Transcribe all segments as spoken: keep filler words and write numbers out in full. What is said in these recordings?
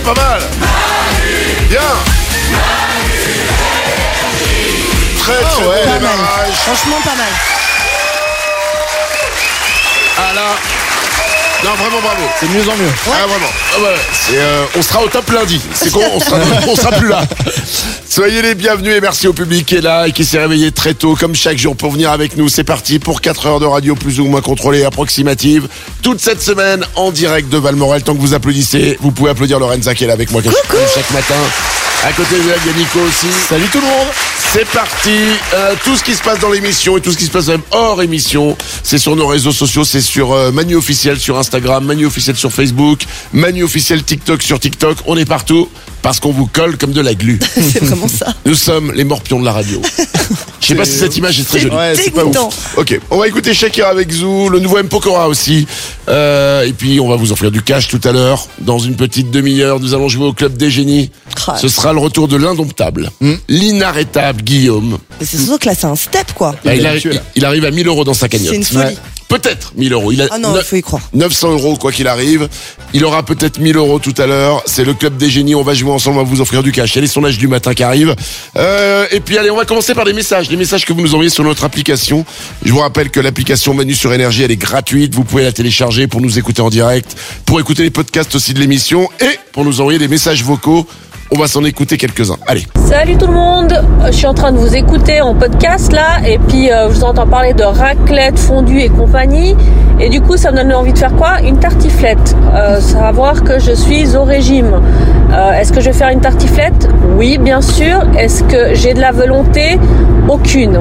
pas mal. Bien. Très très Oh, bon ouais. Pas mal. démarrage. Franchement, pas mal. Ah là. Non, vraiment bravo. C'est de mieux en mieux. Ah vraiment. Ah ouais. Et euh, on sera au top lundi. C'est con, on sera, on sera plus là. Soyez les bienvenus et merci au public qui est là et qui s'est réveillé très tôt, comme chaque jour, pour venir avec nous. C'est parti pour quatre heures de radio plus ou moins contrôlée et approximative. Toute cette semaine en direct de Valmorel. Tant que vous applaudissez, vous pouvez applaudir Lorenza qui est là avec moi comme chaque matin. À côté de elle, il y a Nico aussi. Salut tout le monde. C'est parti. Euh, tout ce qui se passe dans l'émission et tout ce qui se passe même hors émission, c'est sur nos réseaux sociaux, c'est sur euh, Manu Officiel sur Instagram, Manu Officiel sur Facebook, Manu Officiel TikTok sur TikTok. On est partout parce qu'on vous colle comme de la glu. C'est vraiment ça. Nous sommes les morpions de la radio. Je sais pas si cette image est très jolie. Ouais, c'est pas ouf. dégoûtant. Ok, on va écouter Shakira avec Zou, le nouveau M. Pokora aussi. Euh, et puis on va vous offrir du cash tout à l'heure. Dans une petite demi-heure, nous allons jouer au Club des Génies. Ah. Ce sera le retour de l'indomptable, l'inarrêtable Guillaume. Mais c'est surtout que là, c'est un step, quoi. Bah, il, habitué, arri- là. il arrive à mille euros dans sa cagnotte. C'est une folie. Ouais. Peut-être mille euros. Il a Ah non, il neuf- faut y croire. neuf cents euros quoi qu'il arrive. Il aura peut-être mille euros tout à l'heure. C'est le Club des Génies. On va jouer ensemble. On va vous offrir du cash. Il y a les sondages du matin qui arrivent. Euh, et puis allez, on va commencer par les messages. Les messages que vous nous envoyez sur notre application. Je vous rappelle que l'application Manu sur Énergie, elle est gratuite. Vous pouvez la télécharger pour nous écouter en direct, pour écouter les podcasts aussi de l'émission et pour nous envoyer des messages vocaux. On va s'en écouter quelques-uns. Allez. Salut tout le monde, je suis en train de vous écouter en podcast là et puis euh, je vous entends parler de raclette, fondue et compagnie et du coup ça me donne envie de faire quoi? Une tartiflette, euh, savoir que je suis au régime. Euh, est-ce que je vais faire une tartiflette? Oui bien sûr. Est-ce que j'ai de la volonté? Aucune.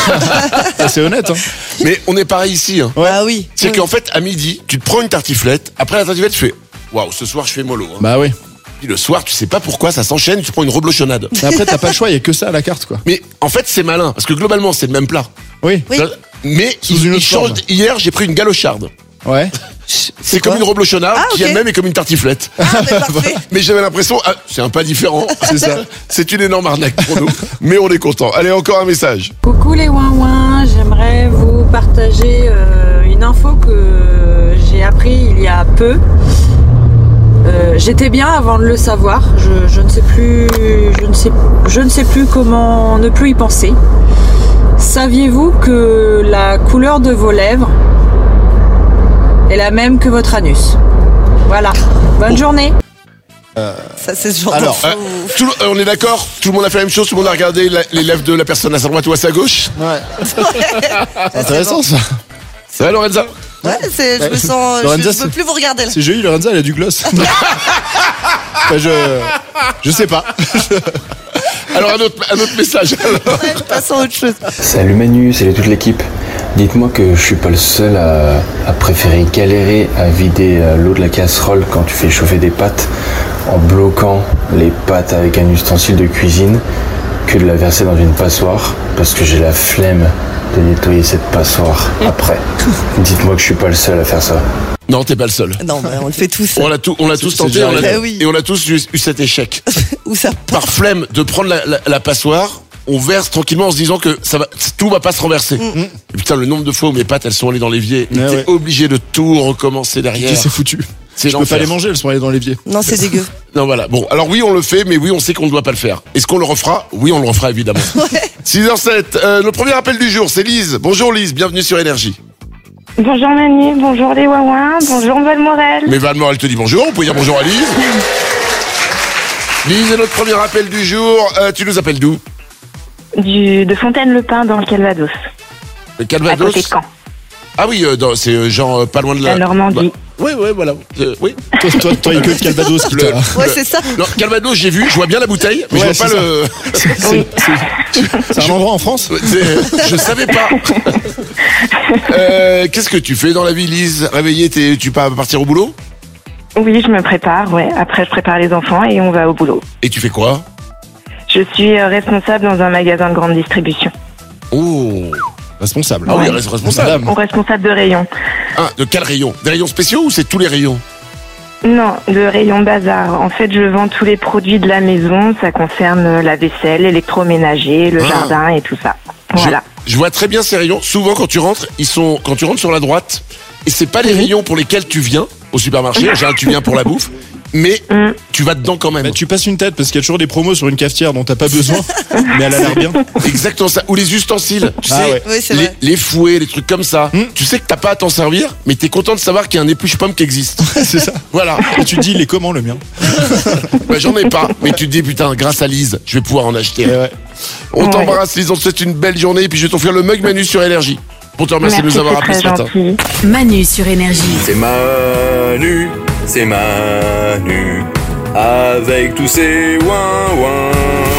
Ah, c'est honnête. Hein. Mais on est pareil ici. Hein. Ah oui. C'est Oui. qu'en fait, à midi, tu te prends une tartiflette. Après la tartiflette, tu fais waouh, ce soir je fais mollo. Hein. Bah oui. Puis le soir, tu sais pas pourquoi, ça s'enchaîne, tu prends une reblochonnade. Mais après, t'as pas le choix, il y a que ça à la carte, quoi. Mais en fait, c'est malin, parce que globalement, c'est le même plat. Oui. Oui. Mais Sous il, une il autre change. forme. Hier, j'ai pris une galocharde. Ouais. C'est comme quoi une reblochonnade Ah, qui ok. elle-même est comme une tartiflette. Ah, mais parfait. Mais j'avais l'impression, ah, c'est un pas différent. C'est ça. C'est une énorme arnaque pour nous. Mais on est content. Allez, encore un message. Coucou les ouin-ouin, j'aimerais vous partager euh, une info que j'ai appris il y a peu. Euh, j'étais bien avant de le savoir, je, je ne sais plus, je ne sais, je ne sais plus comment ne plus y penser. Saviez-vous que la couleur de vos lèvres est la même que votre anus? Voilà, bonne journée. Ça, c'est ce genre Alors, d'info. Euh, tout le- euh, on est d'accord? Tout le monde a fait la même chose? Tout le monde a regardé la- les lèvres de la personne à sa droite ou à sa gauche? Ouais. Ça, C'est intéressant, ça. Ça va, Lorenza? Ouais, c'est, je me sens, je, Lorenza, je peux c'est- plus vous regarder là. C'est joli, Lorenza, elle a du gloss. Enfin, je... Je sais pas. Alors, un autre, un autre message. alors. Ouais, passons à autre chose. Salut Manu, salut toute l'équipe. Dites-moi que je suis pas le seul à, à préférer galérer à vider euh, l'eau de la casserole quand tu fais chauffer des pâtes en bloquant les pâtes avec un ustensile de cuisine que de la verser dans une passoire parce que j'ai la flemme de nettoyer cette passoire après. Dites-moi que je suis pas le seul à faire ça. Non, t'es pas le seul. Non, mais on le fait tous. On l'a tout, on l'a tous c'est tenté, déjà on l'a- arrivé. Eh oui. et on a tous eu, eu cet échec. Où ça Par flemme de prendre la, la- la passoire, on verse tranquillement en se disant que ça va, tout va pas se renverser. Mm. Et putain, le nombre de fois où mes pâtes elles sont allées dans l'évier, et Ouais, t'es ouais. obligé de tout recommencer derrière. Qui c'est foutu. C'est Je peux pas l'enfer. les manger, elles sont allées dans l'évier. Non, c'est dégueu. Non, voilà. Bon, alors oui, on le fait, mais oui, on sait qu'on ne doit pas le faire. Est-ce qu'on le refera? Oui, on le refera évidemment. six heures sept, euh, le premier appel du jour, c'est Lise. Bonjour Lise, bienvenue sur Énergie. Bonjour Manu, bonjour les Wawins, bonjour Valmorel. Mais Valmore, elle te dit bonjour, on peut dire bonjour à Lise. Lise est notre premier appel du jour. Euh, tu nous appelles d'où? Du, de Fontaine-le-Pin dans le Calvados, Le à Calvados. côté de Caen, Ah oui, euh, dans- c'est euh, genre euh, pas loin de la... la Normandie. Oui, oui, voilà. Euh, oui. Toi, toi, toi, il y a que le Calvados qui Le- t'a... Ouais, c'est ça. Non, Calvados, j'ai vu, je vois bien la bouteille, mais Ouais, je vois pas c'est le... C'est, c'est- c'est un endroit en France? C'est- Je savais pas. Euh, Qu'est-ce que tu fais dans la vie, Lise? Réveillée, t'es- tu vas partir au boulot? Oui, je me prépare, ouais. Après, je prépare les enfants et on va au boulot. Et tu fais quoi? Je suis euh, responsable dans un magasin de grande distribution. Oh. Responsable. Ah oui, res- responsable. Madame. Ou responsable de rayon. Ah, de quel rayon? Des rayons spéciaux ou c'est tous les rayons? Non, de rayon bazar. En fait, je vends tous les produits de la maison. Ça concerne la vaisselle, l'électroménager, le Ah. jardin et tout ça. Je- Voilà. Je, vois très bien ces rayons. Souvent, quand tu rentres, ils sont, quand tu rentres sur la droite, et c'est pas les rayons pour lesquels tu viens au supermarché. En général, tu viens pour la bouffe. mais Mm. tu vas dedans quand même. Bah, tu passes une tête parce qu'il y a toujours des promos sur une cafetière dont t'as pas besoin, mais elle a l'air bien. Exactement ça. Ou les ustensiles, tu Ah sais, ouais. Oui, c'est les, vrai. les fouets, les trucs comme ça. Hmm. Tu sais que t'as pas à t'en servir, mais t'es content de savoir qu'il y a un épluche-pomme qui existe. C'est ça. Voilà. Et tu te dis, il est comment le mien? Bah, j'en ai pas, mais tu te dis putain, grâce à Lise, je vais pouvoir en acheter. Et ouais. On Ouais. t'embrasse Lise, on te souhaite une belle journée et puis je vais t'offrir le mug Manu sur Énergie. Pour te remercier Merci, de nous avoir c'est appelé très ce matin. gentil. Manu sur Énergie. C'est Manu, c'est Manu, avec tous ses ouin-ouin.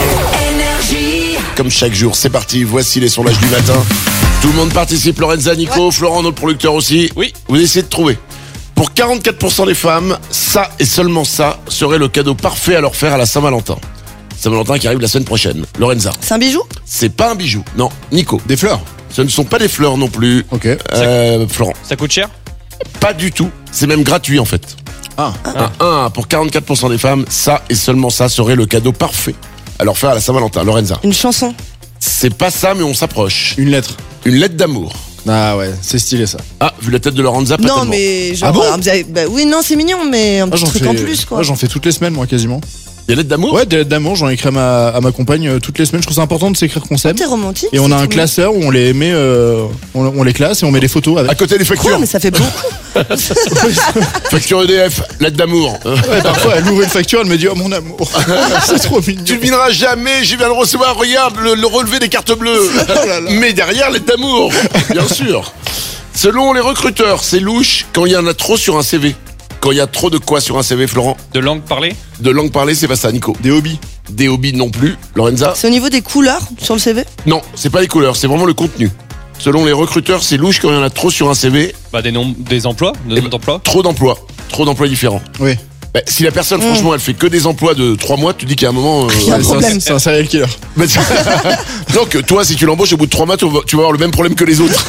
Comme chaque jour, c'est parti, voici les sondages du matin. Tout le monde participe, Lorenza, Nico, Florent, notre producteur aussi. Oui. Vous essayez de trouver. Pour quarante-quatre pour cent des femmes, ça et seulement ça serait le cadeau parfait à leur faire à la Saint-Valentin. Saint-Valentin qui arrive la semaine prochaine. Lorenza, C'est un bijou? c'est pas un bijou. Non, Nico. Des fleurs. Ce ne sont pas des fleurs non plus. Ok. Euh, Florent, Ça coûte cher? pas du tout. C'est même gratuit en fait. Ah. Un un pour quarante-quatre pour cent des femmes, ça et seulement ça serait le cadeau parfait à leur faire à la Saint-Valentin. Lorenza, Une chanson? c'est pas ça mais on s'approche. Une lettre. Une lettre d'amour. Ah ouais, c'est stylé ça. Ah, vu la tête de Lorenza, pas Non, tellement. mais genre. Ah bon un petit- bah, oui, non, c'est mignon, mais un Ah, petit j'en truc fais, en plus, quoi. ouais, j'en fais toutes les semaines moi quasiment. Des lettres d'amour? Ouais, des lettres d'amour, j'en écris à ma, à ma compagne euh, toutes les semaines. Je trouve ça important de s'écrire qu'on s'aime. T'es romantique. Et on c'est a un trop classeur où on les met, euh, on, on les classe et on met des photos À avec. côté des mignon. factures. Quoi, mais ça fait beaucoup. Facture E D F, lettre d'amour. Ouais, parfois elle ouvre une facture, elle me dit oh mon amour. C'est trop mignon. Tu ne devineras jamais, je viens de recevoir, regarde, le, le relevé des cartes bleues. Mais derrière, lettre d'amour, bien sûr. Selon les recruteurs, c'est louche quand il y en a trop sur un C V. Quand il y a trop de quoi sur un C V, Florent? De langue parlée? De langue parlée, c'est pas ça, Nico. Des hobbies. Des hobbies non plus. Lorenza? C'est au niveau des couleurs sur le C V? Non, c'est pas les couleurs, c'est vraiment le contenu. Selon les recruteurs, c'est louche quand il y en a trop sur un C V. Bah des noms, des emplois, des Eh noms ben, d'emplois. Trop d'emplois. Trop d'emplois différents. Oui. Bah, si la personne, franchement, elle fait que des emplois de trois mois, tu dis qu'il y a un moment. euh, Il y a un Ouais, c'est problème. C'est un serial killer. Bah, c'est- Donc toi, si tu l'embauches au bout de trois mois, tu vas, tu vas avoir le même problème que les autres.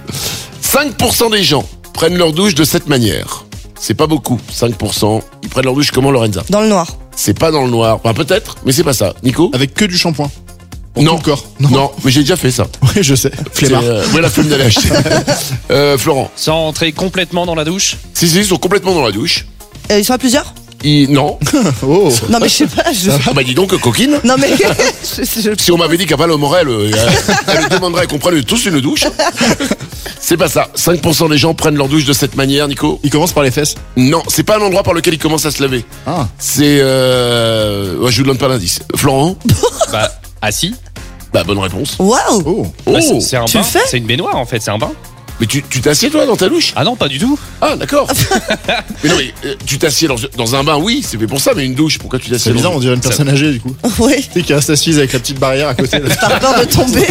cinq pour cent des gens prennent leur douche de cette manière. C'est pas beaucoup, cinq pour cent. Ils prennent leur douche comment, Lorenza? Dans le noir. C'est pas dans le noir. Enfin, peut-être, mais c'est pas ça. Nico? Avec que du shampoing. Pour Non. tout le corps. Non. mais j'ai déjà fait ça. Oui, je sais. Flemmard. C'est, euh, ouais, la flemme d'aller acheter. euh, Florent? Sans entrer complètement dans la douche? Si, si, ils sont complètement dans la douche. Euh, ils sont à plusieurs? Ils... Non. Oh. Non, mais je sais pas. Je... Ah bah dis donc, coquine. Non, mais. je- je- Si on m'avait dit qu'à Val Morel, euh, elle elle demanderait qu'on prenne tous une douche. C'est pas ça. cinq pour cent des gens prennent leur douche de cette manière, Nico. Il commence par les fesses. Non, c'est pas un endroit par lequel ils commencent à se laver. Ah. C'est... Euh... Ouais, je vous donne pas l'indice. Florent? Bah assis. Bah, bonne réponse. Waouh! Oh. Oh, Bah, c'est- c'est un tu bain. le fais C'est une baignoire en fait, c'est un bain. mais tu tu t'assieds toi dans ta douche? Ah non, pas du tout. Ah, d'accord. Mais non, mais euh, tu t'assieds dans, dans un bain, oui, c'est fait pour ça, mais une douche, pourquoi tu t'assieds C'est bizarre, dans... on dirait une personne âgée du coup. Ouais. Tu sais, qui reste assise avec la petite barrière à côté. là. T'as peur de tomber.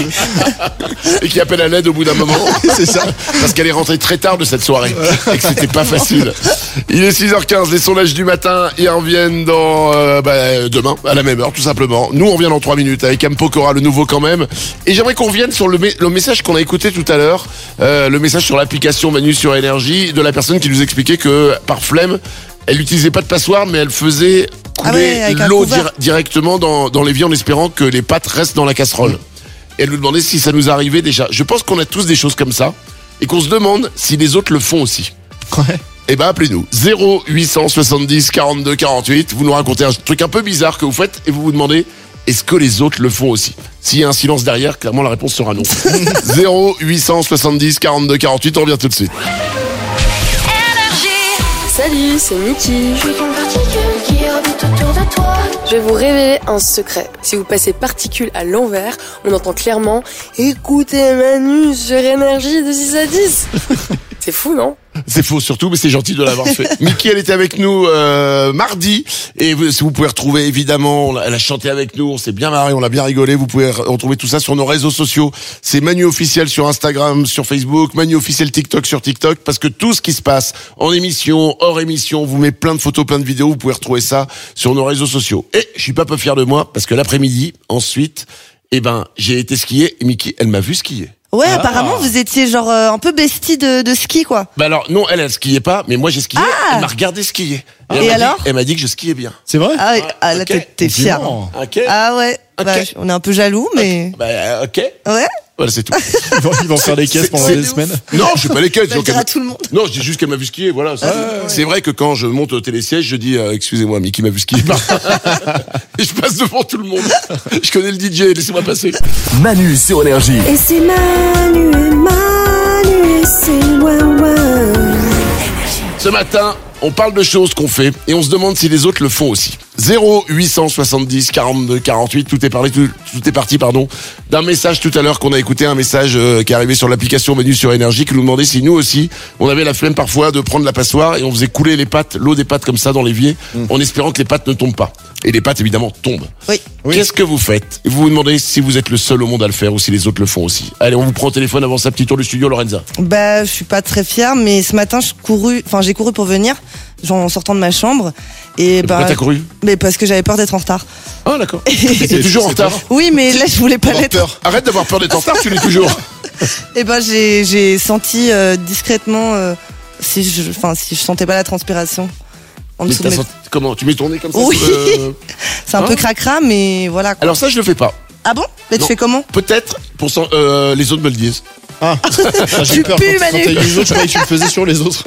Et qui appelle à l'aide au bout d'un moment. C'est ça. Parce qu'elle est rentrée très tard de cette soirée et que c'était pas facile. Il est six heures quinze, les sondages du matin, ils reviennent dans euh, bah, demain, à la même heure, tout simplement. Nous, on revient dans trois minutes avec M. Pokora, le nouveau quand même. Et j'aimerais qu'on revienne sur le, me- le message qu'on a écouté tout à l'heure, euh, le message sur l'application Manu sur Énergie, de la personne qui nous expliquait que, par flemme, elle n'utilisait pas de passoire, mais elle faisait couler Ah ouais, avec un l'eau couvert. dir- directement dans, dans l'évier en espérant que les pâtes restent dans la casserole. Et elle nous demandait si ça nous arrivait déjà. Je pense qu'on a tous des choses comme ça et qu'on se demande si les autres le font aussi. Ouais. Eh ben appelez-nous zéro huit cent soixante-dix quarante-deux quarante-huit. Vous nous racontez un truc un peu bizarre que vous faites et vous vous demandez est-ce que les autres le font aussi. S'il y a un silence derrière, clairement la réponse sera non. zéro huit cent soixante-dix quarante-deux quarante-huit. On revient tout de suite. Salut, c'est Niki. Je suis ton particule qui orbite autour de toi. Je vais vous révéler un secret. Si vous passez particule à l'envers, on entend clairement « Écoutez Manu sur Énergie de six à dix ». C'est fou, non? C'est faux surtout, mais c'est gentil de l'avoir fait. Mickey, elle était avec nous euh, mardi, et vous, si vous pouvez retrouver, évidemment, on l'a- elle a chanté avec nous, on s'est bien marré, on a bien rigolé, vous pouvez re- retrouver tout ça sur nos réseaux sociaux. C'est Manu Officiel sur Instagram, sur Facebook, Manu Officiel TikTok sur TikTok, parce que tout ce qui se passe en émission, hors émission, on vous met plein de photos, plein de vidéos, vous pouvez retrouver ça sur nos réseaux sociaux. Et je suis pas peu fier de moi, parce que l'après-midi, ensuite, eh ben, j'ai été skier, et Mickey, elle m'a vu skier. Ouais, apparemment, vous étiez genre euh, un peu bestie de, de ski, quoi. Bah alors, non, elle, elle skiait pas, mais moi j'ai skié, Ah elle m'a regardé skier. Et elle m'a dit- alors Elle m'a dit que je skiais bien. C'est vrai? Ah, ouais, ah là, ok. t'es- t'es fier. Compliment. Ok. Ah ouais. Ok. Bah, on est un peu jaloux, mais. Bah, euh, ok. Ouais. Voilà, c'est tout. Ils vont, ils vont faire des caisses C'est- pendant c'est des ouf. semaine. Non, je fais pas les caisses. Je vais le dire à tout le monde. Non, je dis juste qu'elle m'a vu skier, voilà. C'est, c'est vrai que quand je monte au télésiège, je dis, euh, excusez-moi, Mickey m'a vu skier. Et je passe devant tout le monde. Je connais le D J, laissez-moi passer. Manu sur Énergie. Et c'est Manu, et Manu, et c'est Wawa. Ce matin, on parle de choses qu'on fait et on se demande si les autres le font aussi. zéro huit cent soixante-dix quarante-deux quarante-huit, tout est parlé, tout, tout est parti, pardon, d'un message tout à l'heure qu'on a écouté, un message euh, qui est arrivé sur l'application Manu sur Énergie, qui nous demandait si nous aussi, on avait la flemme parfois de prendre la passoire et on faisait couler les pâtes, l'eau des pâtes comme ça dans l'évier, mmh. en espérant que les pâtes ne tombent pas. Et les pâtes évidemment tombent. Oui. Oui. Qu'est-ce que vous faites? Vous vous demandez si vous êtes le seul au monde à le faire ou si les autres le font aussi. Allez, on vous prend au téléphone avant sa petite tour du studio, Lorenza. Bah, je suis pas très fière, mais ce matin, je couru, enfin, j'ai couru pour venir, genre en sortant de ma chambre. Et bah, Pourquoi t'as couru? Mais parce que j'avais peur d'être en retard. Ah d'accord. T'es toujours en retard. Oui, mais là, je voulais pas Avoir l'être. peur. Arrête d'avoir peur d'être en retard, tu l'es toujours. Et ben, j'ai, j'ai senti euh, discrètement euh, si je, enfin, si je sentais pas la transpiration. En Mais dessous t'as de mes- senti- comment? Tu mets ton nez comme ça? Oui. sur le- C'est un Hein peu cracra, mais voilà. Quoi. Alors ça, je le fais pas. Ah bon? Mais tu Non. fais comment? Peut-être pour sen- euh, les autres me le disent. Ah, ah, j'ai Tu eu peur pues, quand, quand Manu. t'as eu les autres, je croyais que tu le faisais sur les autres.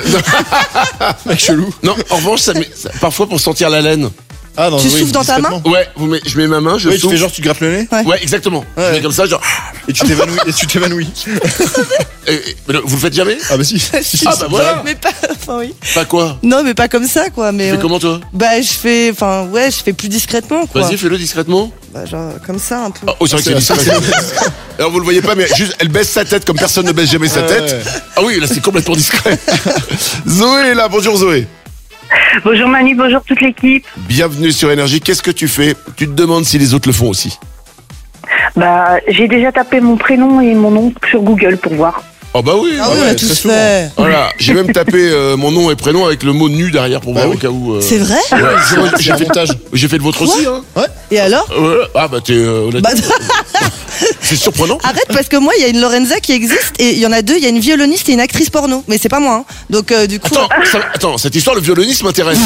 Mec chelou. Non, en revanche, ça met, ça- parfois pour sentir la laine. Ah, non, Tu oui, souffles dans ta main? discrètement. Ouais, vous met- je mets ma main, je Oui, tu souffle. fais genre, tu te grattes le nez Ouais. Ouais, exactement. Ouais. Je mets comme ça, genre. et tu t'évanouis. Et tu t'évanouis. Et- et- mais le- vous le faites jamais? Ah, bah si. Ah bah voilà. Mais pas, enfin oui. Pas quoi? Non, mais pas comme ça, quoi. Mais Tu fais euh, comment toi? bah, je fais, enfin, ouais, je fais plus discrètement, quoi. Vas-y, fais-le discrètement. Bah, genre comme ça, un peu. Ah, oh, c'est vrai que c'est C'est- discret. Alors vous le voyez pas, mais juste, elle baisse sa tête comme personne ne baisse jamais sa Ouais, tête. ouais. Ah oui, là c'est complètement discret. Zoé est là, bonjour Zoé. Bonjour Manu, bonjour toute l'équipe. Bienvenue sur Énergie. Qu'est-ce que tu fais? Tu te demandes si les autres le font aussi. Bah, j'ai déjà tapé mon prénom et mon nom sur Google pour voir. Oh bah oui. Ah oui, on ouais, a très tous souvent. fait. Voilà, j'ai même tapé euh, mon nom et prénom avec le mot nu derrière pour Bah voir oui. au cas où. euh, C'est vrai? Ouais, j'ai- C'est j'ai un fait, montage. j'ai fait le vôtre aussi, hein. Et alors? Euh, ah bah t'es euh, honnête. Bah, C'est surprenant. arrête, parce que moi, il y a une Lorenza qui existe et il y en a deux. Il y a une violoniste et une actrice porno. Mais c'est pas moi, hein. Donc, euh, du coup. Attends, ça- attends, cette histoire, le violoniste m'intéresse.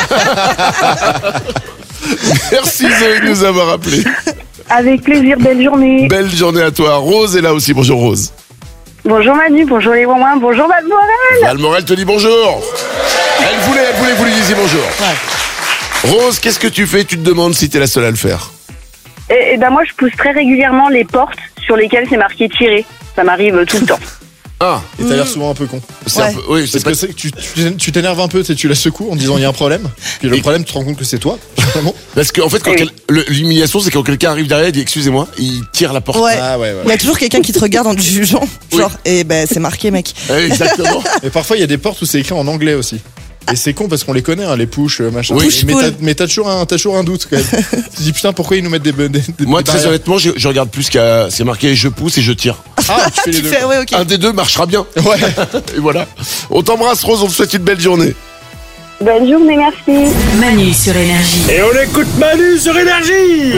Merci Zoé de nous avoir appelé. Avec plaisir, belle journée. Belle journée à toi. Rose est là aussi. Bonjour Rose. Bonjour Manu, bonjour les Wouin, bonjour Val Morel. Val Morel te dit bonjour. Elle voulait, elle voulait que vous lui disiez bonjour. Rose, qu'est-ce que tu fais? Tu te demandes si t'es la seule à le faire. Et, et ben moi je pousse très régulièrement les portes sur lesquelles c'est marqué tirer. Ça m'arrive tout le temps. Ah, Et t'as l'air souvent un peu con. c'est un Ouais. peu, oui, c'est Parce pas. que c'est que tu tu- tu t'énerves un peu, tu sais, tu la secoues en disant il y a un problème. Puis le Et- problème, tu te rends compte que c'est toi. Vraiment. Parce qu'en fait, quand Oui. quel- le- l'humiliation, c'est quand quelqu'un arrive derrière et dit excusez-moi, il tire la porte. Ouais. Ah ouais, ouais. Il y a toujours quelqu'un qui te regarde en te jugeant. Oui. Genre, et ben, c'est marqué, mec. Ouais, exactement. Et parfois, il y a des portes où c'est écrit en anglais aussi. Et c'est con parce qu'on les connaît, hein, les push, euh, machin. Oui. Mais- mais Push-pull. t'as- mais t'as toujours, un- t'as toujours un doute quand même. Tu te dis putain, pourquoi ils nous mettent des, des, des Moi, des très barrières. honnêtement, je, je regarde plus qu'à. C'est marqué je pousse et je tire. Ah, tu fais les Tu deux. fais, ouais, ok. Un des deux marchera bien. Ouais. Et voilà. On t'embrasse, Rose. On te souhaite une belle journée. Bonne journée, merci. Manu sur Énergie. Et on écoute Manu sur Énergie.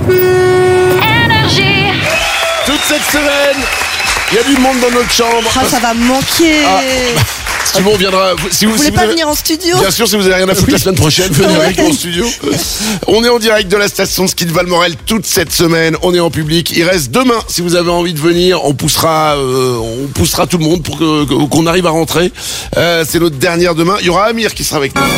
Toute cette semaine, il y a du monde dans notre chambre. Ah, ça va me manquer. Ah. Si tu veux, on viendra. Si vous, Vous si voulez vous pas avez- venir en studio? Bien sûr, si vous avez rien à foutre la semaine prochaine, venez Ouais. avec nous en studio. On est en direct de la station de ski de Valmorel toute cette semaine. On est en public. Il reste demain. Si vous avez envie de venir, on poussera, euh, on poussera tout le monde pour que, que- qu'on arrive à rentrer. Euh, c'est notre dernière demain. Il y aura Amir qui sera avec nous.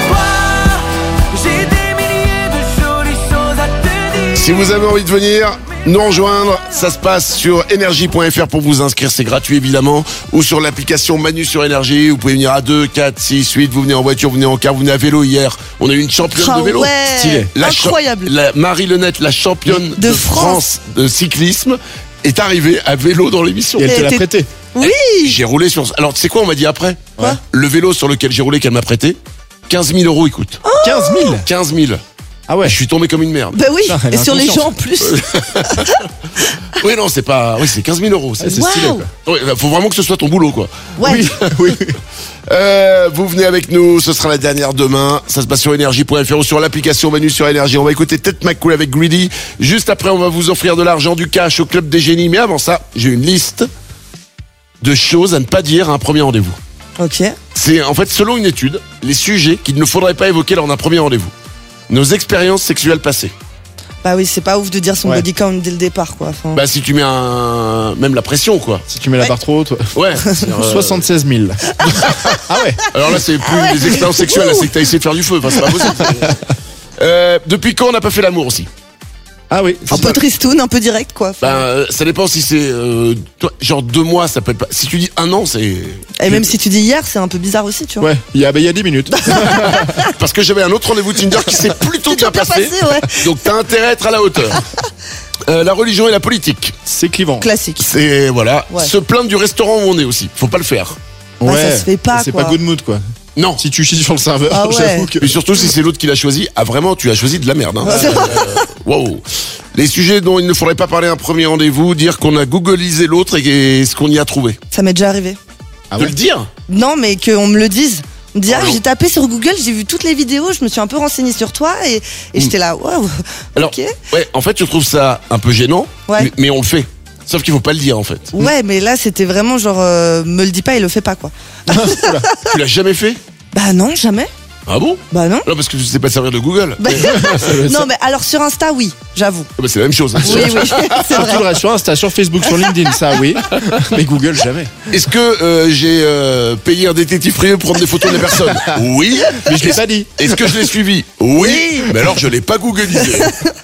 Si vous avez envie de venir nous rejoindre, ça se passe sur énergie point f r pour vous inscrire, c'est gratuit évidemment, ou sur l'application Manu sur Énergie. Vous pouvez venir à deux, quatre, six, huit, vous venez en voiture, vous venez en car, vous venez à vélo hier. On a eu une championne Ah de vélo. ouais. Stylé. La cha- Incroyable. la Marie Lenette, la championne de, De France. de cyclisme, est arrivée à vélo dans l'émission. Et elle te Et l'a t'es- prêté. Oui. J'ai roulé sur... Alors, tu sais quoi, on m'a dit après? Quoi Le vélo sur lequel j'ai roulé, qu'elle m'a prêté, quinze mille euros, écoute. quinze mille. quinze mille. Ah ouais. Je suis tombé comme une merde. Bah oui. Putain, elle Et a sur les inconscience. gens en plus. Oui, non, c'est pas... Oui, c'est quinze mille euros. C'est... C'est stylé, Waouh. quoi. Ouais, faut vraiment que ce soit ton boulot, quoi. Ouais. Oui, oui. Euh, vous venez avec nous, ce sera la dernière demain. Ça se passe sur énergie point f r ou sur l'application Manu sur Énergie. On va écouter Ted McCool avec Greedy. Juste après, on va vous offrir de l'argent, du cash au Club des Génies. Mais avant ça, j'ai une liste de choses à ne pas dire à un premier rendez-vous. Ok. C'est en fait, selon une étude, les sujets qu'il ne faudrait pas évoquer lors d'un premier rendez-vous. Nos expériences sexuelles passées. Bah oui, c'est pas ouf de dire son Ouais. body count dès le départ, quoi. Enfin, Bah si tu mets un... même la pression, quoi. Si tu mets la barre trop haute. Ouais. c'est-à-dire, euh, soixante-seize mille. Ah ouais. Alors là, c'est plus des expériences sexuelles, là, c'est que t'as essayé de faire du feu. Enfin, c'est pas possible. Euh, depuis quand on n'a pas fait l'amour aussi? Ah oui. un peu tristoun, un peu direct, quoi. Enfin, Ben, euh, ça dépend si c'est euh, toi, genre deux mois, ça peut être pas. Si tu dis un an, c'est. et même si tu dis hier, c'est un peu bizarre aussi, tu vois. Ouais, il y a, bah, il y a dix minutes. Parce que j'avais un autre rendez-vous Tinder qui s'est plutôt bien bien passé. passé, ouais. Donc t'as intérêt à être à la hauteur. Euh, la religion et la politique. C'est clivant. Classique. C'est voilà. Ouais. Se plaindre du restaurant où on est aussi. Faut pas le faire. Bah, ça se fait pas, C'est quoi. pas good mood, quoi. Non. Si tu chies sur le serveur, Ah ouais. j'avoue que. Et surtout si c'est l'autre qui l'a choisi. Ah vraiment, tu as choisi de la merde. Hein. C'est vrai. Wow. Les sujets dont il ne faudrait pas parler à un premier rendez-vous, dire qu'on a googlisé l'autre et, et ce qu'on y a trouvé. Ça m'est déjà arrivé. Ah de ouais. le dire. Non, mais qu'on me le dise. On me dit, Oh ah, non. j'ai tapé sur Google, j'ai vu toutes les vidéos, je me suis un peu renseigné sur toi et, et j'étais là, waouh. Alors, Ok. ouais, en fait, je trouve ça un peu gênant, Ouais. mais, mais on le fait. Sauf qu'il faut pas le dire, en fait. Ouais, mais là, c'était vraiment genre, euh, me le dis pas et le fais pas, quoi. Tu l'as jamais fait? Bah non, jamais. Ah bon? Bah non. Non, parce que tu sais pas servir de Google. Bah, Mais- non, mais alors sur Insta, oui, j'avoue. Ah bah, c'est la même chose. Oui, oui, c'est Surtout le vrai. reste sur Insta, sur Facebook, sur LinkedIn, ça oui. Mais Google, jamais. Est-ce que euh, j'ai euh, payé un détective privé pour prendre des photos des personnes? Oui. Mais je l'ai pas dit. Est-ce que je l'ai suivi? Oui. Oui. Mais alors je l'ai pas googlisé.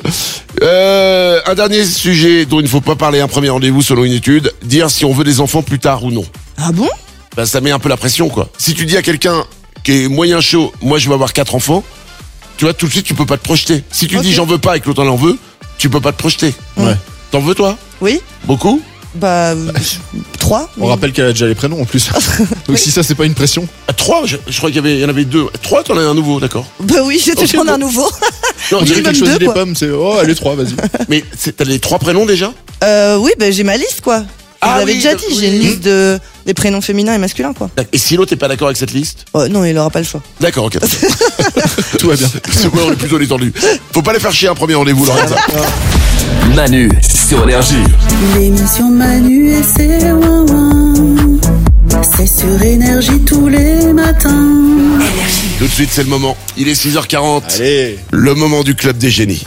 Euh, un dernier sujet dont il ne faut pas parler à un premier rendez-vous selon une étude, dire si on veut des enfants plus tard ou non. Ah bon? Ben, ça met un peu la pression, quoi. Si tu dis à quelqu'un qui est moyen chaud, moi je vais avoir quatre enfants, tu vois, tout de suite tu peux pas te projeter. Si tu Ok. dis j'en veux pas et que l'autre en veut, tu peux pas te projeter. Ouais. T'en veux toi? Oui? Beaucoup? Bah, euh, trois. On rappelle qu'elle a déjà les prénoms en plus. Donc si ça, c'est pas une pression. Ah, trois, je, je crois qu'il y avait, il y en avait deux. Trois, t'en as un nouveau, d'accord. Bah oui, j'ai toujours Ok, un bon. nouveau. Non, On dirait Minimum qu'elle choisit deux, les quoi. pommes, c'est oh, allez trois, vas-y. mais c'est- t'as les trois prénoms déjà? Euh, oui, bah j'ai ma liste, quoi. Je Ah vous l'avais oui, déjà donc, dit, j'ai une oui. liste de des prénoms féminins et masculins, quoi. Et si l'autre est pas d'accord avec cette liste? Oh, non, il aura pas le choix. D'accord, ok. Tout va bien. C'est moi, on est plutôt détendu. Faut pas les faire chier un premier rendez-vous, Lorenza. Manu sur Énergie. L'émission Manu et c'est ouin c'est sur Énergie tous les matins. Tout de suite, c'est le moment. Il est six heures quarante. Allez. Le moment du club des génies.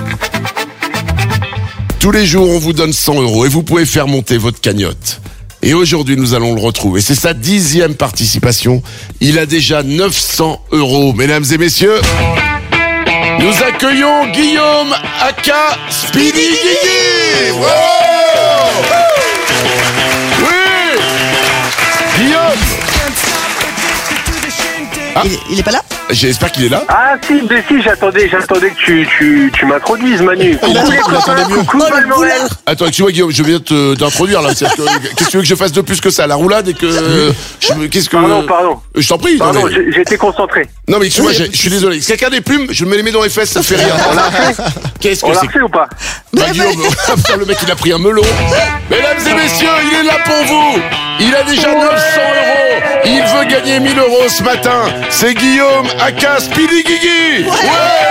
Tous les jours, on vous donne cent euros et vous pouvez faire monter votre cagnotte. Et aujourd'hui, nous allons le retrouver. C'est sa dixième participation. Il a déjà neuf cents euros. Mesdames et messieurs, nous accueillons Guillaume aka Speedy Guigui. Bravo. Oui, Guillaume. Ah. Il, il est pas là? J'espère qu'il est là. Ah si, mais si, j'attendais, j'attendais que tu, tu, tu m'introduises, Manu. Coucou attend- les il copains, attendait mieux. coucou Oh, le Valmorel. boulard. Attends, excuse-moi Guillaume, je viens de te- d'introduire là. C'est-à-dire que- Qu'est-ce que tu veux que je fasse de plus que ça? La roulade et que... je me- Qu'est-ce que... Pardon, pardon. Je t'en prie. non, Pardon, mais- j'ai- j'étais concentré. Non mais excuse-moi, j'ai- je suis désolé. Si quelqu'un a des plumes, je me les mets dans les fesses, ça te fait rire. On l'a fait Qu'est-ce On que l'a c'est? fait ou pas? Bah, Guillaume, putain, le mec il a pris un melon. Mesdames et messieurs, il est là pour vous. Il a déjà neuf cents euros. Il veut gagner mille euros ce matin. C'est Guillaume aka Speedy Guigui. Ouais.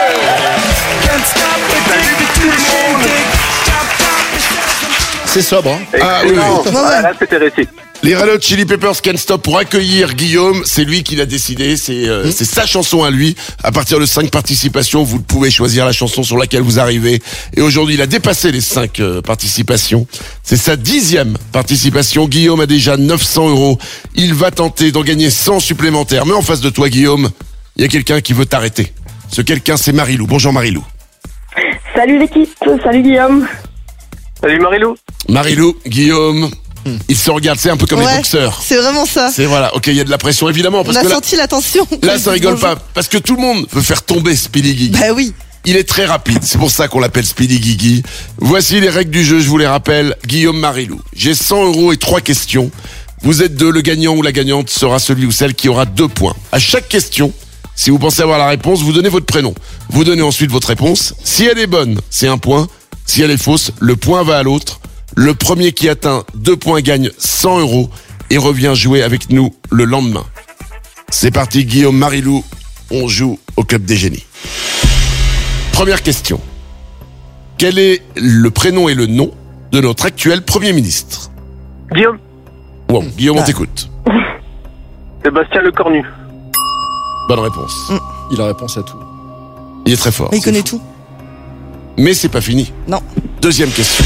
C'est sobre, hein. Ah oui, Excellent. oui. Ouais, ouais. Ah, là, c'était réussi. Les Red Hot Chili Peppers Can't Stop pour accueillir Guillaume, c'est lui qui l'a décidé, c'est euh, c'est sa chanson à lui. À partir de cinq participations, vous pouvez choisir la chanson sur laquelle vous arrivez. Et aujourd'hui, il a dépassé les cinq euh, participations. C'est sa dixième participation. Guillaume a déjà neuf cents euros. Il va tenter d'en gagner cent supplémentaires. Mais en face de toi, Guillaume, il y a quelqu'un qui veut t'arrêter. Ce quelqu'un, c'est Marilou. Bonjour Marilou. Salut l'équipe, salut Guillaume. Salut Marilou. Marilou, Guillaume, ils se regardent, c'est un peu comme les Ouais, boxeurs. c'est vraiment ça. C'est voilà, ok, il y a de la pression évidemment. On Parce a que là, senti la tension. Là, ça rigole Bonjour. pas, parce que tout le monde veut faire tomber Speedy Guigui. Bah oui. Il est très rapide, c'est pour ça qu'on l'appelle Speedy Guigui. Voici les règles du jeu, je vous les rappelle. Guillaume Marilou, j'ai cent euros et trois questions. Vous êtes deux, le gagnant ou la gagnante sera celui ou celle qui aura deux points. À chaque question, si vous pensez avoir la réponse, vous donnez votre prénom. Vous donnez ensuite votre réponse. Si elle est bonne, c'est un point. Si elle est fausse, le point va à l'autre. Le premier qui atteint deux points gagne cent euros et revient jouer avec nous le lendemain. C'est parti, Guillaume Marilou, on joue au Club des Génies. Première question. Quel est le prénom et le nom de notre actuel Premier ministre? Guillaume. Wow, Guillaume, on Ah. t'écoute. Sébastien Lecornu. Bonne réponse. Il a réponse à tout. Il est très fort. Il connaît tout. Mais c'est pas fini. Non. Deuxième question.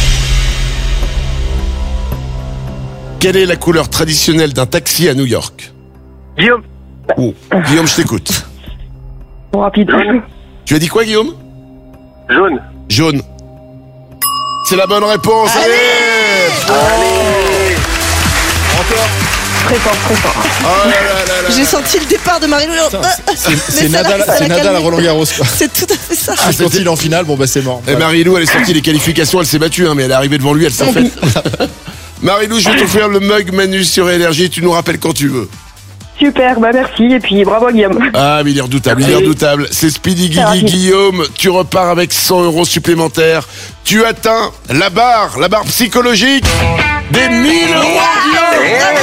Quelle est la couleur traditionnelle d'un taxi à New York? Guillaume. Oh, Guillaume, je t'écoute. Bon, rapide. Tu as dit quoi, Guillaume? Jaune. Jaune. C'est la bonne réponse. Allez, Allez. Encore. Très fort, très fort. Oh là là là là. J'ai senti le départ de Marilou. C'est, c'est Nadal, c'est Nadal à Roland Garros, quoi. C'est tout à fait ça. Ah, Quand il est en finale, bon bah c'est mort. Et Marilou, elle est sortie des qualifications, elle s'est battue, hein, mais elle est arrivée devant lui, elle s'en fait. Marilou, je vais t'offrir le mug Manu sur Énergie, tu nous rappelles quand tu veux. Super, bah merci. Et puis bravo Guillaume. Ah, mais il est redoutable, il est redoutable. C'est Speedy Guigui Guillaume, tu repars avec cent euros supplémentaires. Tu atteins la barre, la barre psychologique des mille euros. Guillaume.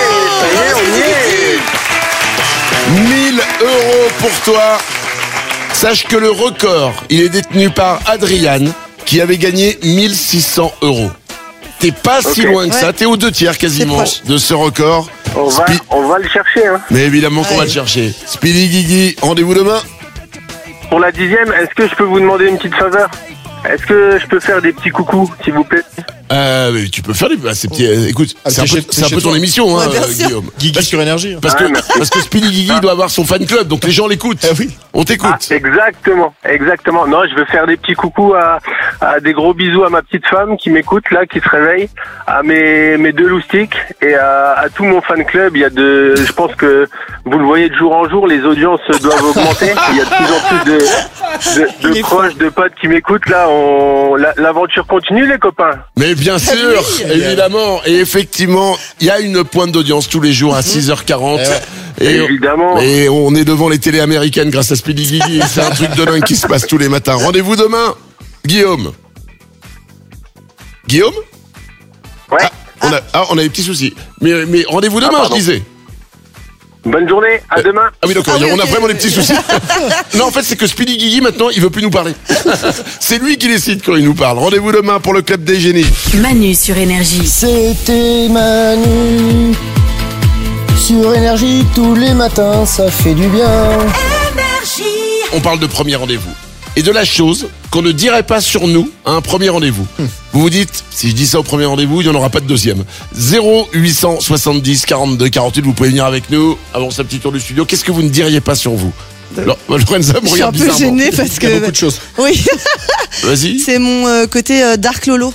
mille euros pour toi. Sache que le record, il est détenu par Adriane, qui avait gagné mille six cents euros. T'es pas si Ok. loin que ça, Ouais. t'es aux deux tiers quasiment proche. de ce record. On va, Spi- on va le chercher. Hein. Mais évidemment qu'on Ouais. va le chercher. Speedy Guigui, rendez-vous demain. Pour la dixième, est-ce que je peux vous demander une petite faveur? Est-ce que je peux faire des petits coucous, s'il vous plaît? Euh, mais tu peux faire des bah, ces petits. euh, écoute, Ah, c'est un t'es peu, chez- c'est un t'es peu chez ton toi. émission, hein, Ouais, bien euh, sûr. Guillaume. Guigui sur Énergie. Parce Ah, que merci. parce que Speedy Guigui doit avoir son fan club, donc les gens l'écoutent. Ah oui. On t'écoute. Ah, exactement, exactement. Non, je veux faire des petits coucous à, à des gros bisous à ma petite femme qui m'écoute là, qui se réveille, à mes, mes deux loustiques et à, à tout mon fan club. Il y a de, je pense que vous le voyez de jour en jour, les audiences doivent augmenter. Il y a de plus en plus de, de, de proches, de potes qui m'écoutent là. On, la- l'aventure continue, les copains. Mais bien sûr, évidemment. Et effectivement, il y a une pointe d'audience tous les jours à six heures quarante. Et, Évidemment. et on est devant les télés américaines grâce à Speedy Guigui. C'est un truc de dingue qui se passe tous les matins. Rendez-vous demain, Guillaume. Guillaume Ouais. ah, on a, ah, on a des petits soucis. Mais, mais rendez-vous demain, Ah, je pardon. disais. Bonne journée. À demain. Ah oui, d'accord, Ah oui, on a ok, vraiment oui. des petits soucis. Non, en fait, c'est que Speedy Guigui, maintenant, il veut plus nous parler. C'est lui qui décide quand il nous parle. Rendez-vous demain pour le Club des Génies. Manu sur Énergie. C'était Manu sur Énergie tous les matins, ça fait du bien. On parle de premier rendez-vous. Et de la chose qu'on ne dirait pas sur nous à un premier rendez-vous. Vous vous dites, si je dis ça au premier rendez-vous, il n'y en aura pas de deuxième. zéro huit cent soixante-dix quarante-deux quarante-huit, vous pouvez venir avec nous, avancer un petit tour du studio. Qu'est-ce que vous ne diriez pas sur vous? Alors, Lorenza me Je suis regarde un peu bizarrement. gênée parce Il y a beaucoup que. de choses. Oui, Vas-y. c'est mon euh, côté euh, Dark Lolo.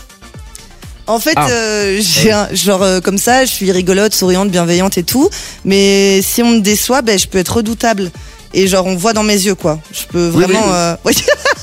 En fait, Ah. euh, j'ai un, genre euh, comme ça, je suis rigolote, souriante, bienveillante et tout. Mais si on me déçoit, ben je peux être redoutable. Et genre on voit dans mes yeux quoi. Je peux Oui, vraiment. oui, oui. euh, oui.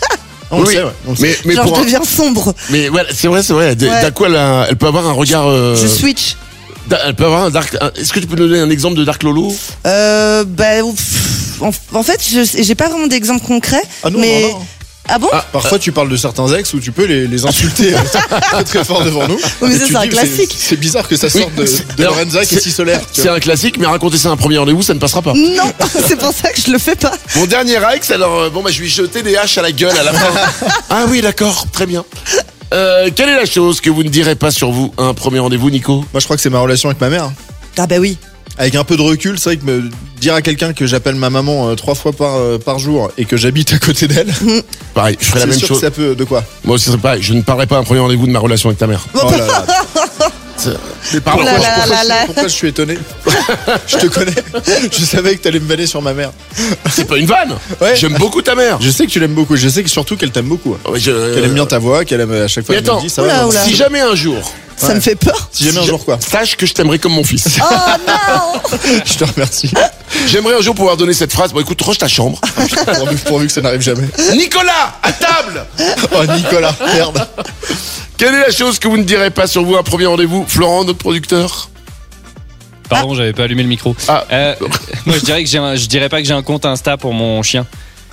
On le Oui, sait, ouais. On le sait. mais, mais genre pour je un- deviens sombre. mais voilà, c'est vrai, c'est vrai. D- Ouais. D'un coup, elle, a- elle peut avoir un regard. euh, Je switch. da- Elle peut avoir un dark. un- Est-ce que tu peux nous donner un exemple de Dark Lolo? Euh, bah, pff, en, en fait, je j'ai pas vraiment d'exemple concret. Ah non, mais non, non. ah bon? Parfois, tu parles de certains ex où tu peux les, les insulter euh, très très fort devant nous. Oui, mais Et ça, tu c'est un dis, classique. C'est bizarre que ça Oui, sorte de, c'est- de alors, Lorenza qui est c'est- si solaire. tu C'est vois. un classique, mais raconter ça à un premier rendez-vous, ça ne passera pas. Non, c'est pour ça que je le fais pas. Mon dernier ex, alors euh, bon bah je lui ai jeté des haches à la gueule à la fin. Ah oui, d'accord, très bien. Euh, quelle est la chose que vous ne direz pas sur vous à un premier rendez-vous, Nico? Moi, je crois que c'est ma relation avec ma mère. Ah bah oui. Avec un peu de recul, c'est vrai que me dire à quelqu'un que j'appelle ma maman euh, trois fois par, euh, par jour et que j'habite à côté d'elle, Pareil, je ferai la c'est même sûr chose. que ça peut de quoi. Moi aussi, c'est pareil. Je ne parlerai pas à un premier rendez-vous de ma relation avec ta mère. Oh là là. C'est- Mais Oh pardon. là Pourquoi, là pourquoi là je- là. pourquoi je suis étonné? Je te connais. Je savais que t'allais me vanner sur ma mère. C'est pas une vanne. Ouais. J'aime beaucoup ta mère. Je sais que tu l'aimes beaucoup. Je sais que surtout qu'elle t'aime beaucoup. Ouais, je- Qu'elle aime bien ta voix, qu'elle aime à chaque fois Mais qu'elle me attends, dit ça oula, va. oula. Si jamais un jour, Ça Ouais. me fait peur. Si jamais un si jour quoi. sache que je t'aimerais comme mon fils. Oh non. Je te remercie. J'aimerais un jour pouvoir donner cette phrase. Bon, écoute, range ta chambre. pourvu, pourvu que ça n'arrive jamais. Nicolas, à table. Oh Nicolas, merde. Quelle est la chose que vous ne direz pas sur vous à un premier rendez-vous, Florent, notre producteur? Pardon, j'avais pas allumé le micro. Ah. Euh, moi, je dirais que j'ai un- je dirais pas que j'ai un compte Insta pour mon chien.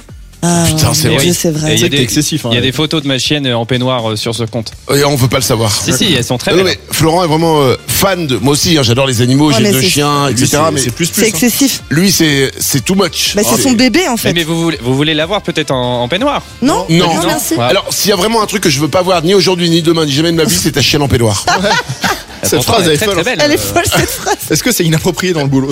Ah, Putain, c'est mon vrai. Dieu, c'est vrai. Et il y a C'est des, excessif. Hein, il y a des photos de ma chienne en peignoir euh, sur ce compte. Et on veut pas le savoir. Si, si, elles sont très Non, belles. mais Florent est vraiment euh, fan de. Moi aussi, hein, j'adore les animaux, Ouais, j'ai mais deux c'est- chiens, Lui, et cetera. c'est- Mais c'est plus plus. C'est hein. excessif. lui, c'est c'est too much. Bah, c'est Oh, son bébé en fait. Mais, mais vous voulez, vous voulez l'avoir peut-être en, en peignoir? Non, Non. non, merci. Ouais. Alors, s'il y a vraiment un truc que je veux pas voir ni aujourd'hui, ni demain, ni jamais de ma vie, c'est ta chienne en peignoir. Cette Pourtant, phrase elle elle est est très, folle. très belle. Elle est folle cette phrase. Est-ce que c'est inapproprié dans le boulot?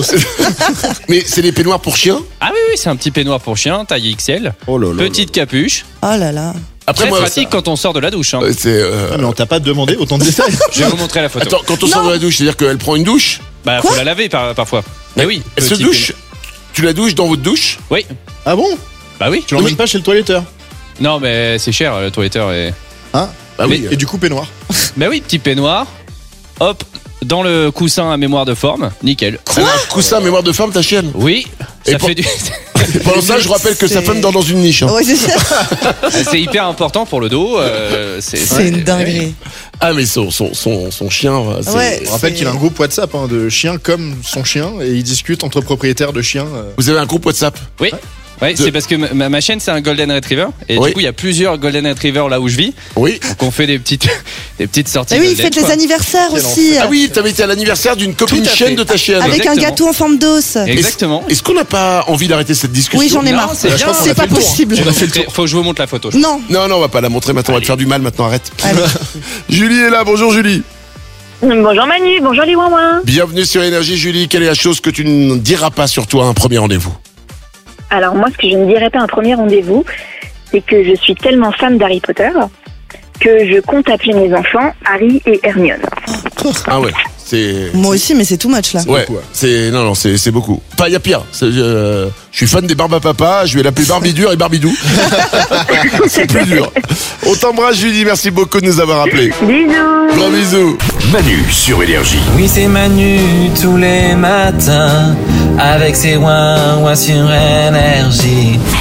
Mais c'est des peignoirs pour chiens. Ah oui, oui, c'est un petit peignoir pour chien, taille X L. Oh là là. Petite capuche. Oh là là. Après, Très moi, pratique quand on sort de la douche. Hein. euh, c'est. euh, Ah, mais on t'a pas demandé autant de détails. Je vais vous montrer la photo. Attends, quand on sort de la douche, c'est-à-dire qu'elle prend une douche. Bah, faut la laver par, parfois. Mais oui. Elle se petit douche. Tu la douches dans votre douche? Oui. Ah bon? Bah oui. Tu l'emmènes pas chez le toiletteur? Non, mais c'est cher, le toiletteur. Et... Hein? Bah oui. Et du coup, peignoir. Bah oui, petit peignoir. Hop, dans le coussin à mémoire de forme. Nickel. Elle a un coussin à mémoire de femme, ta chienne? Oui. Et Ça pour- fait du. Pendant ça, je rappelle que sa C'est- femme dort dans une niche. hein. Ouais, c'est ça. C'est hyper important pour le dos. euh, c'est C'est une dinguerie. Ah, mais son, son, son, son chien. euh, c'est- Ouais. On rappelle C'est- qu'il a un groupe WhatsApp hein, de chiens comme son chien et ils discutent entre propriétaires de chiens. euh. Vous avez un groupe WhatsApp? Oui. Ouais, De- c'est parce que ma, ma chaîne c'est un Golden Retriever et Oui. du coup il y a plusieurs Golden Retriever là où je vis. Oui. Donc on fait des petites des petites sorties. Mais oui, Golden, faites les quoi. anniversaires Quel aussi. Ah oui, t'avais été à l'anniversaire d'une copine Tout à chienne fait. de ta chienne. Avec un Exactement. gâteau en forme d'os. Exactement. Est-ce qu'on n'a pas envie d'arrêter cette discussion? Oui, j'en ai Non, marre. c'est bien. C'est pas possible. Je vais vous montrer- Faut que je vous montre la photo. je Non. Non, non, on va pas la montrer maintenant, on va te faire du mal maintenant, arrête. Allez. Julie est là, bonjour Julie. Bonjour Manu, bonjour les ouin-ouin. Bienvenue sur Énergie. Julie, quelle est la chose que tu ne diras pas sur toi à un premier rendez-vous? Alors moi, ce que je ne dirais pas à un premier rendez-vous, c'est que je suis tellement fan d'Harry Potter que je compte appeler mes enfants Harry et Hermione. Ah ouais, c'est... Moi aussi, mais c'est too much là. Ouais, c'est... Non, non, c'est, c'est beaucoup. Pas, il y a pire. C'est, euh, je suis fan des barbes à papa, je vais l'appeler Barbidure et Barbidou. C'est plus dur. On t'embrasse Julie, merci beaucoup de nous avoir appelés. Bisous. Gros bisous. Manu sur Énergie. Oui, c'est Manu tous les matins avec ses ouin ouin sur Énergie.